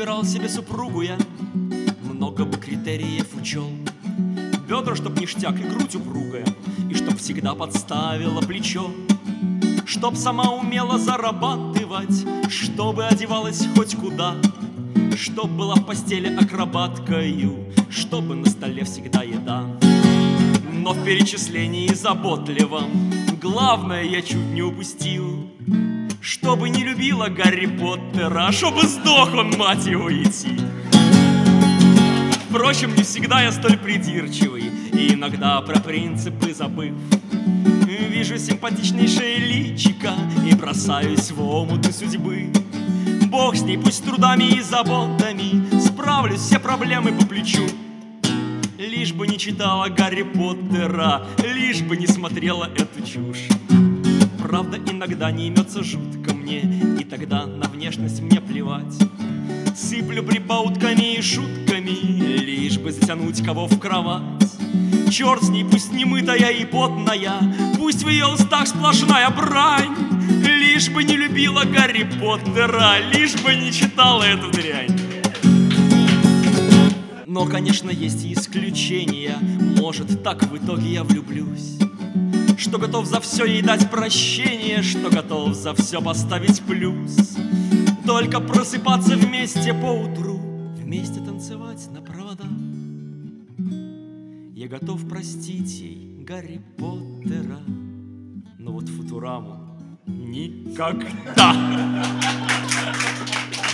выбирал себе супругу я, много бы критериев учел. Бедра, чтоб ништяк, и грудь упругая, и чтоб всегда подставила плечо, чтоб сама умела зарабатывать, чтобы одевалась хоть куда, чтоб была в постели акробаткою, чтобы на столе всегда еда. Но в перечислении заботливом главное я чуть не упустил: чтобы не любила Гарри Поттера, чтобы сдох он, мать его, идти. Впрочем, не всегда я столь придирчивый, и иногда про принципы забыв, вижу симпатичнейшее личико и бросаюсь в омуты судьбы. Бог с ней, пусть трудами и заботами, справлюсь, все проблемы по плечу. Лишь бы не читала Гарри Поттера, лишь бы не смотрела эту чушь. Правда, иногда не имется жутко мне, и тогда на внешность мне плевать. Сыплю прибаутками и шутками, лишь бы затянуть кого в кровать. Черт с ней, пусть не мытая и потная, пусть в ее устах сплошная брань. Лишь бы не любила Гарри Поттера, лишь бы не читала эту дрянь. Но, конечно, есть и исключения. Может, так в итоге я влюблюсь, что готов за все ей дать прощение, что готов за все поставить плюс. Только просыпаться вместе поутру, вместе танцевать на проводах. Я готов простить ей Гарри Поттера, но вот Футураму никогда.